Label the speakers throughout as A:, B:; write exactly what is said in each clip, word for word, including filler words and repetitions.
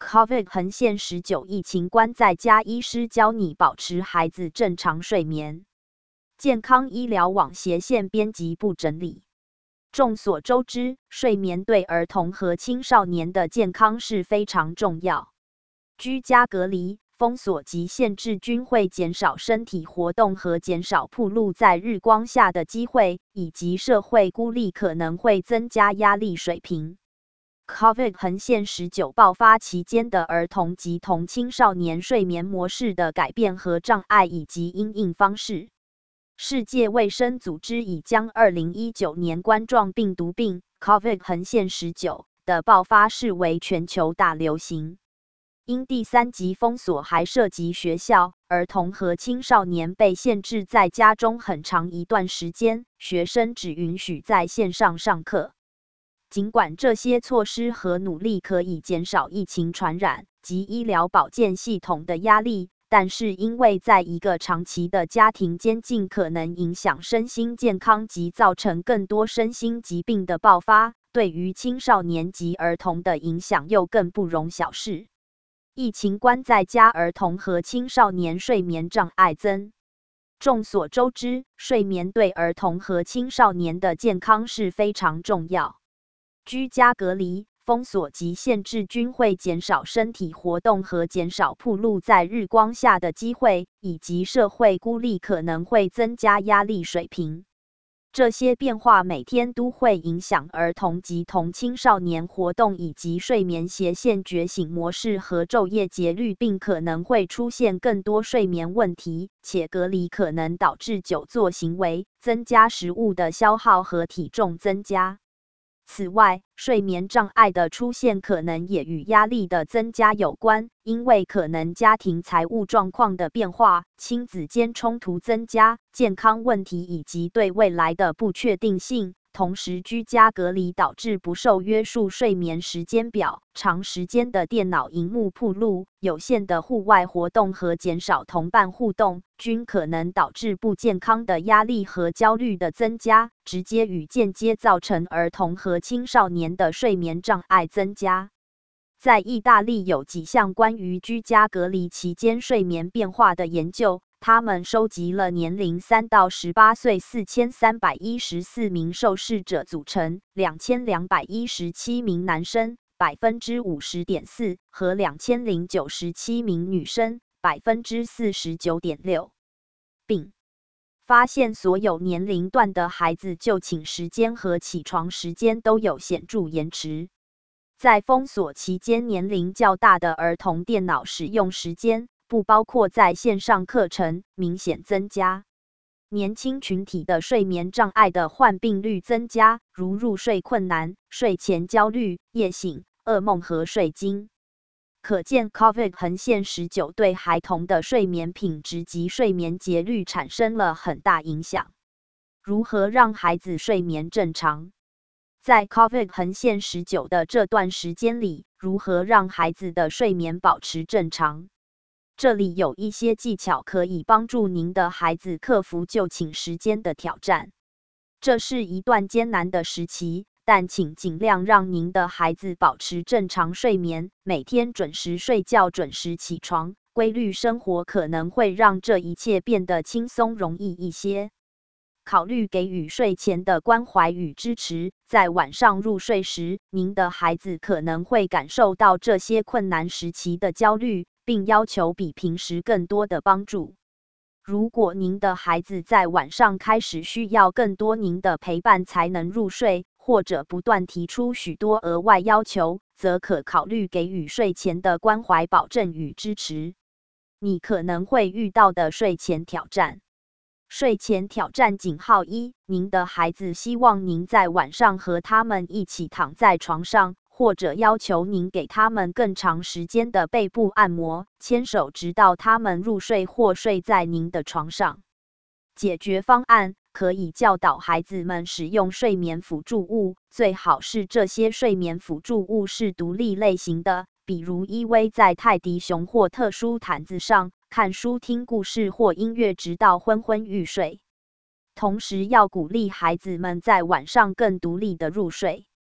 A: COVID 横线十九疫情关在家，医师教你保持孩子正常睡眠。健康医疗网斜线编辑部整理。众所周知，睡眠对儿童和青少年的健康是非常重要。居家隔离、封锁及限制均会减少身体活动和减少暴露在日光下的机会，以及社会孤立可能会增加压力水平。COVID 横线十九爆发期间的儿童及同青少年睡眠模式的改变和障碍以及因应方式。世界卫生组织已将二零一九年冠状病毒病 COVID 横线十九的爆发视为全球大流行。因第三级封锁还涉及学校、儿童和青少年被限制在家中很长一段时间，学生只允许在线上上课。尽管这些措施和努力可以减少疫情传染及医疗保健系统的压力，但是因为在一个长期的家庭监禁可能影响身心健康及造成更多身心疾病的爆发，对于青少年及儿童的影响又更不容小视。疫情关在家，儿童和青少年睡眠障碍增。众所周知，睡眠对儿童和青少年的健康是非常重要。居家隔离、封锁及限制均会减少身体活动和减少暴露在日光下的机会，以及社会孤立可能会增加压力水平。这些变化每天都会影响儿童及同青少年活动以及睡眠斜线觉醒模式和昼夜节律，并可能会出现更多睡眠问题，且隔离可能导致久坐行为、增加食物的消耗和体重增加。此外，睡眠障碍的出现可能也与压力的增加有关，因为可能家庭财务状况的变化、亲子间冲突增加、健康问题以及对未来的不确定性。同时，居家隔离导致不受约束睡眠时间表、长时间的电脑荧幕暴露、有限的户外活动和减少同伴互动，均可能导致不健康的压力和焦虑的增加，直接与间接造成儿童和青少年的睡眠障碍增加。在意大利有几项关于居家隔离期间睡眠变化的研究，他们收集了年龄三到十八岁四千三百一十四名受试者组成，两千两百一十七名男生 百分之五十点四 和两千零九十七名女生 百分之四十九点六， 并发现所有年龄段的孩子就寝时间和起床时间都有显著延迟。在封锁期间，年龄较大的儿童电脑使用时间不包括在线上课程明显增加。年轻群体的睡眠障碍的患病率增加，如入睡困难、睡前焦虑、夜醒、噩梦和睡惊。可见 COVID 横线十九对孩童的睡眠品质及睡眠节律产生了很大影响。如何让孩子睡眠正常？在 COVID 横线十九的这段时间里，如何让孩子的睡眠保持正常？这里有一些技巧可以帮助您的孩子克服就寝时间的挑战。这是一段艰难的时期，但请尽量让您的孩子保持正常睡眠，每天准时睡觉、准时起床，规律生活可能会让这一切变得轻松容易一些。考虑给予睡前的关怀与支持，在晚上入睡时，您的孩子可能会感受到这些困难时期的焦虑，并要求比平时更多的帮助。如果您的孩子在晚上开始需要更多您的陪伴才能入睡，或者不断提出许多额外要求，则可考虑给予睡前的关怀保证与支持。你可能会遇到的睡前挑战。睡前挑战井号一，您的孩子希望您在晚上和他们一起躺在床上，或者要求您给他们更长时间的背部按摩、牵手直到他们入睡或睡在您的床上。解决方案：可以教导孩子们使用睡眠辅助物，最好是这些睡眠辅助物是独立类型的，比如依偎在泰迪熊或特殊毯子上，看书、听故事或音乐直到昏昏欲睡。同时要鼓励孩子们在晚上更独立的入睡。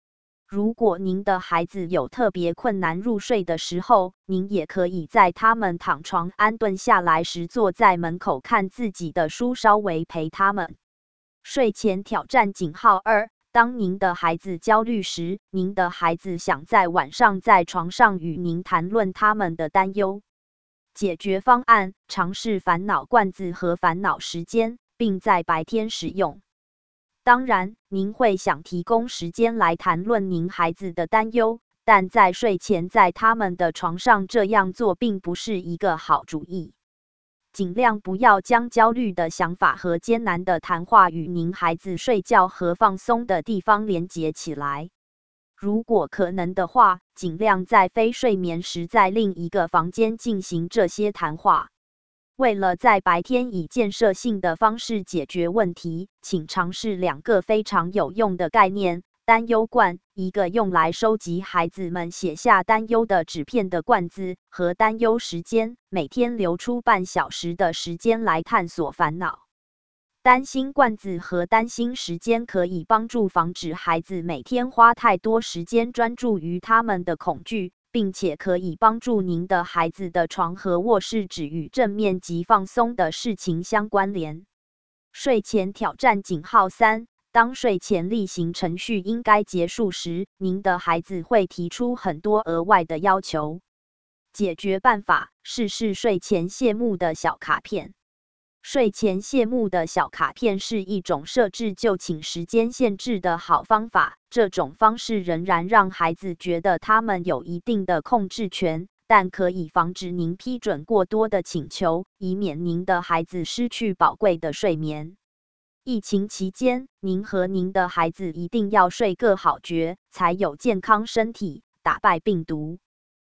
A: 如果您的孩子有特别困难入睡的时候，您也可以在他们躺床安顿下来时，坐在门口看自己的书，稍微陪他们。睡前挑战井号二：当您的孩子焦虑时，您的孩子想在晚上在床上与您谈论他们的担忧。解决方案：尝试烦恼罐子和烦恼时间，并在白天使用。当然，您会想提供时间来谈论您孩子的担忧，但在睡前在他们的床上这样做并不是一个好主意。尽量不要将焦虑的想法和艰难的谈话与您孩子睡觉和放松的地方连结起来。如果可能的话，尽量在非睡眠时在另一个房间进行这些谈话。为了在白天以建设性的方式解决问题，请尝试两个非常有用的概念：担忧罐，一个用来收集孩子们写下担忧的纸片的罐子，和担忧时间，每天留出半小时的时间来探索烦恼。担心罐子和担心时间可以帮助防止孩子每天花太多时间专注于他们的恐惧，并且可以帮助您的孩子的床和卧室只与正面及放松的事情相关联。睡前挑战井号三：当睡前例行程序应该结束时，您的孩子会提出很多额外的要求。解决办法：试试睡前谢幕的小卡片。睡前谢幕的小卡片是一种设置就寝时间限制的好方法。这种方式仍然让孩子觉得他们有一定的控制权，但可以防止您批准过多的请求，以免您的孩子失去宝贵的睡眠。疫情期间，您和您的孩子一定要睡个好觉，才有健康身体，打败病毒。